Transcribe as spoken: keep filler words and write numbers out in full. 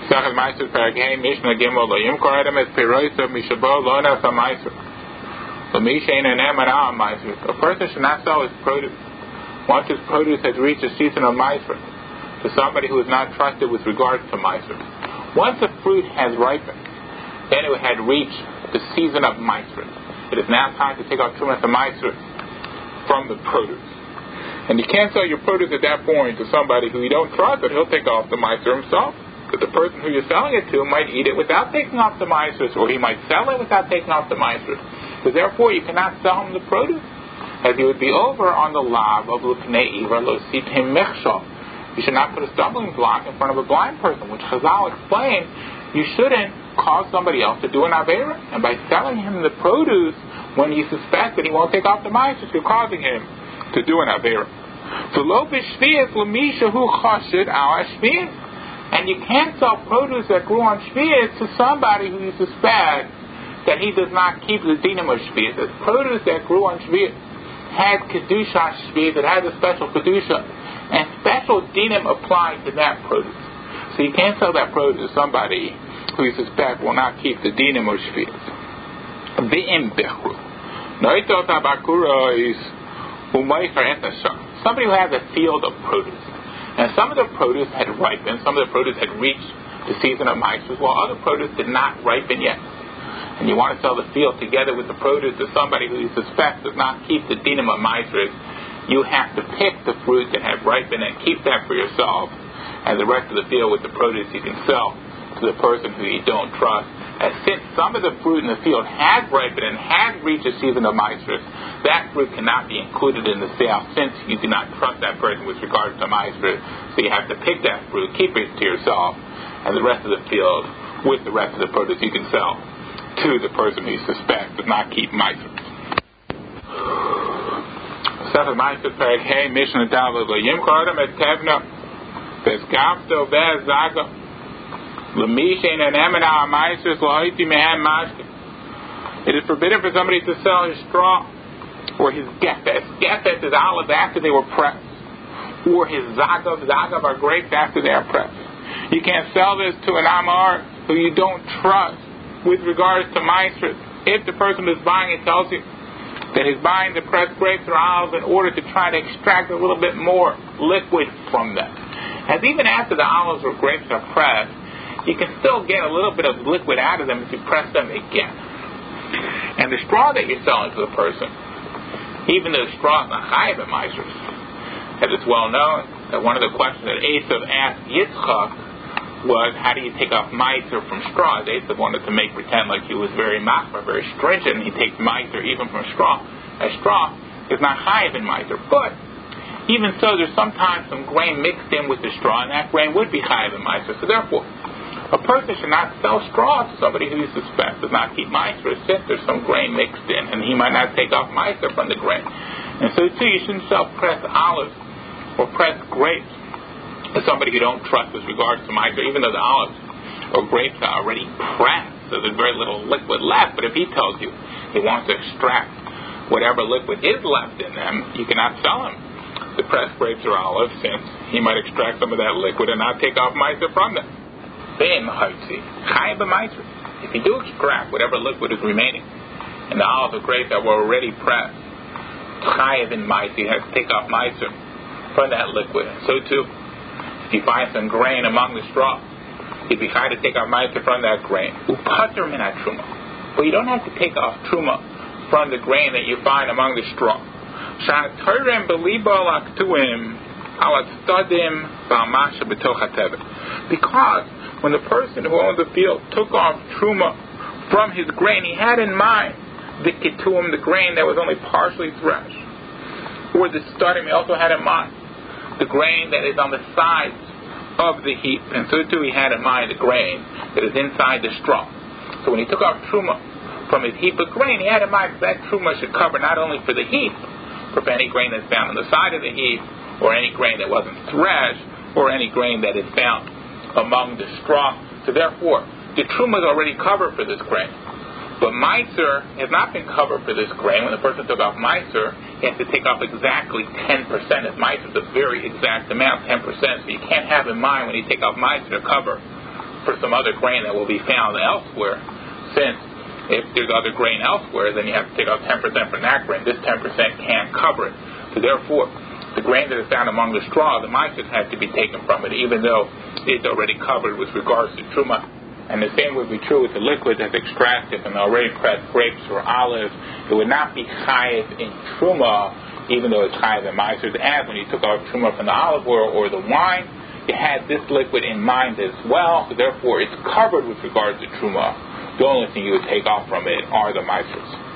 Second Meiser Paragay Mishnah Gimel Lo Yimkor Adam Es Piroisa Mishabol Lo Nasa Meiser Lo Mishain and Emanah Meiser. A person should not sell his produce once his produce has reached the season of Meiser to somebody who is not trusted with regards to Meiser. Once the fruit has ripened, then it had reached the season of Meiser. It is now time to take out Trumas of Meiser from the produce. And you can't sell your produce at that point to somebody who you don't trust that he'll take off the Meiser himself. That the person who you're selling it to might eat it without taking off the Meiser, or he might sell it without taking off the Meiser. So therefore you cannot sell him the produce, as he would be over on the lav of L'Pnei Iver Lo Sitim Mechshol. You should not put a stumbling block in front of a blind person, which Chazal explained you shouldn't cause somebody else to do an Avera. And by selling him the produce when you suspect that he won't take off the Meiser, you're causing him to do an Avera. So lo b'shvias l'misha hu chashid al shvias. And you can't sell produce that grew on shvias to somebody who you suspect that he does not keep the dinim of shvias. The produce that grew on shvias had kedusha shvias. It has a special kedusha, and special dinim apply to that produce. So you can't sell that produce to somebody who you suspect will not keep the dinim of shvias. V'im bechru noitot habakura is umaycher etasha. Somebody who has a field of produce, and some of the produce had ripened, some of the produce had reached the season of Meiser, while other produce did not ripen yet. And you want to sell the field together with the produce to somebody who you suspect does not keep the dinim of Meiser. You have to pick the fruit that have ripened and keep that for yourself, and the rest of the field with the produce you can sell to the person who you don't trust. As since some of the fruit in the field has ripened and has reached the season of Meiser, that fruit cannot be included in the sale since you do not trust that person with regards to Meiser. So you have to pick that fruit, keep it to yourself, and the rest of the field with the rest of the produce you can sell to the person who you suspect does not keep Meiser. Second Meiser Perek Hey Mishnah David Lo Yimkor Adam Et Tevna Bezgavto Bezaga L'Mishain and Emanah Meiser L'Hoiti Mehem Mashke. It is forbidden for somebody to sell his straw or his gefes. Gefes is olive after they were pressed, or his zagav. Zagav are grapes after they are pressed. You can't sell this to an amar who you don't trust with regards to Meiser. If the person who's buying it tells you that he's buying the pressed grapes or olives in order to try to extract a little bit more liquid from them, as even after the olives or grapes are pressed, you can still get a little bit of liquid out of them if you press them again. And the straw that you're selling to the person, even though the straw is not chayav in Meiser, as it's well known that one of the questions that Esav asked Yitzchak was, how do you take off Meiser from straw? Esav wanted to make pretend like he was very machmir, very stringent, and he takes Meiser even from straw. A straw is not chayav in Meiser, but even so, there's sometimes some grain mixed in with the straw, and that grain would be chayav in Meiser. So therefore, a person should not sell straw to somebody who you suspect does not keep Meiser, since there's some grain mixed in, and he might not take off Meiser from the grain. And so too, you shouldn't sell pressed olives or pressed grapes to somebody you don't trust with regards to Meiser, even though the olives or grapes are already pressed, so there's very little liquid left. But if he tells you he wants to extract whatever liquid is left in them, you cannot sell him the pressed grapes or olives, since he might extract some of that liquid and not take off Meiser from them. If you do extract whatever liquid is remaining in the olives or grapes that were already pressed, chayav in Meiser, you have to take off Meiser from that liquid. So too, if you find some grain among the straw, you'd be chayav to take off Meiser from that grain. Upater min truma, but you don't have to take off truma from the grain that you find among the straw. Sha'atorem beliba laktuim alastadim ba'amasha b'toch hatevah, because when the person who owned the field took off truma from his grain, he had in mind the ketuim, the grain that was only partially threshed, or the studim. He also had in mind the grain that is on the sides of the heap, and so too he had in mind the grain that is inside the straw. So when he took off truma from his heap of grain, he had in mind that truma should cover not only for the heap, but for any grain that's found on the side of the heap, or any grain that wasn't threshed, or any grain that is found among the straw. So therefore, the truma is already covered for this grain. But Meiser has not been covered for this grain. When the person took off Meiser, he has to take off exactly ten percent. If Meiser is a very exact amount, ten percent. So you can't have in mind when you take off Meiser to cover for some other grain that will be found elsewhere. Since if there's other grain elsewhere, then you have to take out ten percent from that grain. This ten percent can't cover it. So therefore, the grain that is found among the straw, the mitzvah had to be taken from it, even though it's already covered with regards to truma. And the same would be true with the liquid that's extracted from the already pressed grapes or olives. It would not be chayiv in truma, even though it's chayiv in ma'aser. As when you took out truma from the olive oil or the wine, you had this liquid in mind as well, so therefore it's covered with regards to truma. The only thing you would take off from it are the ma'asers.